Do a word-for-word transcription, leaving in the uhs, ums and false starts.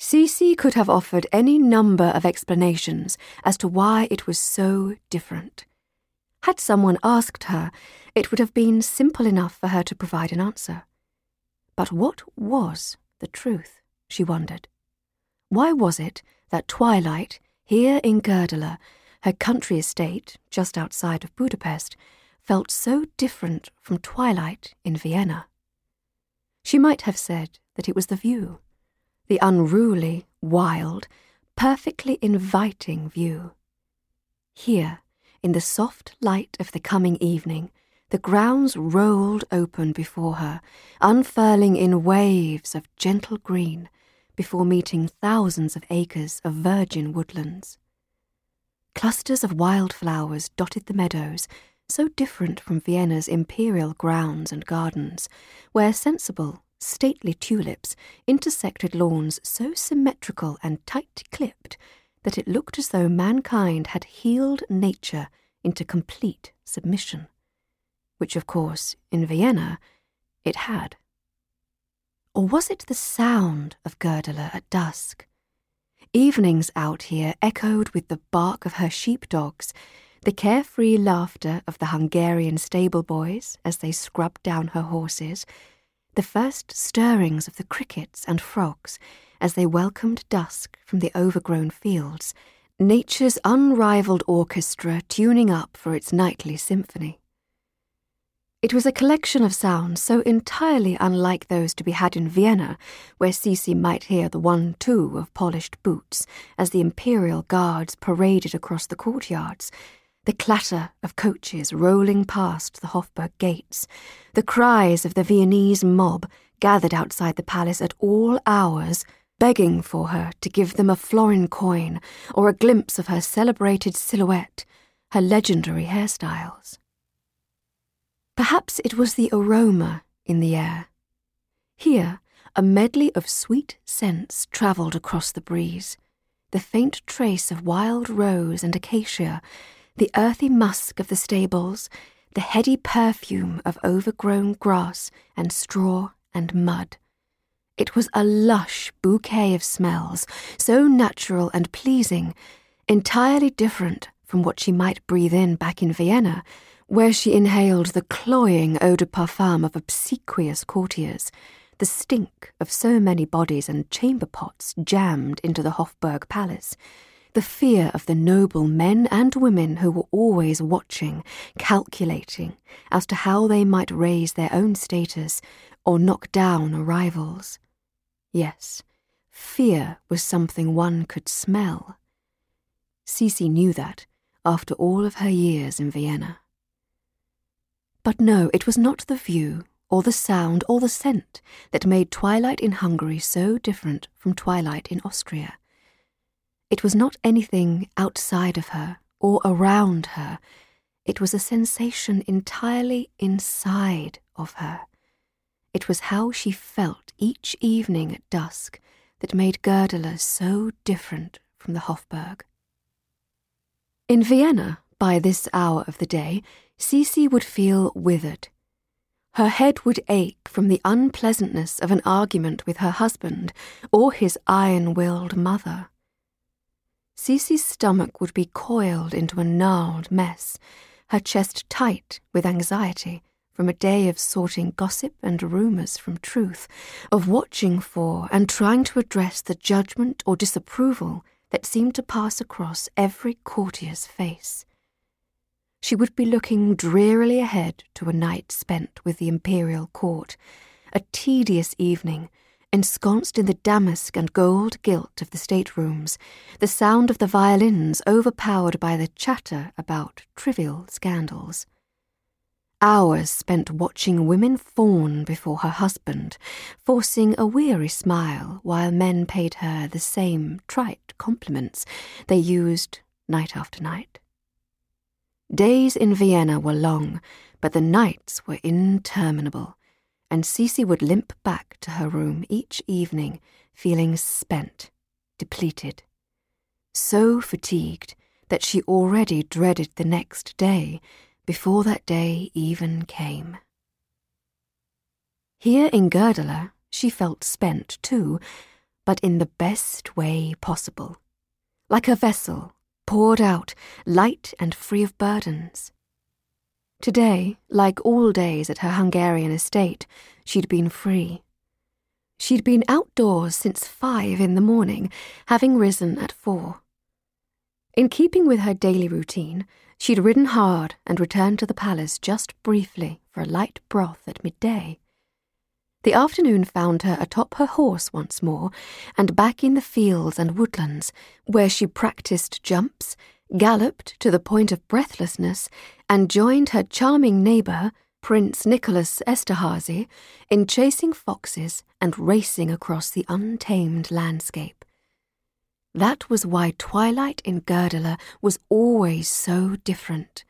Cece could have offered any number of explanations as to why it was so different. Had someone asked her, it would have been simple enough for her to provide an answer. But what was the truth, she wondered? Why was it that twilight, here in Gördele, her country estate just outside of Budapest, felt so different from twilight in Vienna? She might have said that it was the view, the unruly, wild, perfectly inviting view. Here, in the soft light of the coming evening, the grounds rolled open before her, unfurling in waves of gentle green, before meeting thousands of acres of virgin woodlands. Clusters of wildflowers dotted the meadows, so different from Vienna's imperial grounds and gardens, where sensible, stately tulips intersected lawns so symmetrical and tight-clipped that it looked as though mankind had healed nature into complete submission, which, of course, in Vienna, it had. Or was it the sound of Gördele at dusk? Evenings out here echoed with the bark of her sheepdogs, the carefree laughter of the Hungarian stable boys as they scrubbed down her horses, the first stirrings of the crickets and frogs as they welcomed dusk from the overgrown fields, nature's unrivalled orchestra tuning up for its nightly symphony. It was a collection of sounds so entirely unlike those to be had in Vienna, where Cece might hear the one-two of polished boots as the imperial guards paraded across the courtyards, the clatter of coaches rolling past the Hofburg gates, the cries of the Viennese mob gathered outside the palace at all hours, begging for her to give them a florin coin or a glimpse of her celebrated silhouette, her legendary hairstyles. Perhaps it was the aroma in the air. Here, a medley of sweet scents travelled across the breeze, the faint trace of wild rose and acacia, the earthy musk of the stables, the heady perfume of overgrown grass and straw and mud. It was a lush bouquet of smells, so natural and pleasing, entirely different from what she might breathe in back in Vienna, where she inhaled the cloying eau de parfum of obsequious courtiers, the stink of so many bodies and chamber pots jammed into the Hofburg palace, the fear of the noble men and women who were always watching, calculating as to how they might raise their own status or knock down rivals. Yes, fear was something one could smell. Cece knew that after all of her years in Vienna. But no, it was not the view, or the sound, or the scent that made twilight in Hungary so different from twilight in Austria. It was not anything outside of her, or around her. It was a sensation entirely inside of her. It was how she felt each evening at dusk that made Gördele so different from the Hofburg. In Vienna, by this hour of the day, Cece would feel withered. Her head would ache from the unpleasantness of an argument with her husband or his iron-willed mother. Cece's stomach would be coiled into a gnarled mess, her chest tight with anxiety from a day of sorting gossip and rumours from truth, of watching for and trying to address the judgment or disapproval that seemed to pass across every courtier's face. She would be looking drearily ahead to a night spent with the imperial court, a tedious evening, ensconced in the damask and gold gilt of the staterooms, the sound of the violins overpowered by the chatter about trivial scandals. Hours spent watching women fawn before her husband, forcing a weary smile while men paid her the same trite compliments they used night after night. Days in Vienna were long, but the nights were interminable, and Cece would limp back to her room each evening, feeling spent, depleted, so fatigued that she already dreaded the next day before that day even came. Here in Gördele she felt spent too, but in the best way possible. Like a vessel, poured out, light and free of burdens. Today, like all days at her Hungarian estate, she'd been free. She'd been outdoors since five in the morning, having risen at four. In keeping with her daily routine, she'd ridden hard and returned to the palace just briefly for a light broth at midday. The afternoon found her atop her horse once more, and back in the fields and woodlands, where she practised jumps, galloped to the point of breathlessness, and joined her charming neighbour, Prince Nicholas Esterhazy, in chasing foxes and racing across the untamed landscape. That was why twilight in Gerdala was always so different.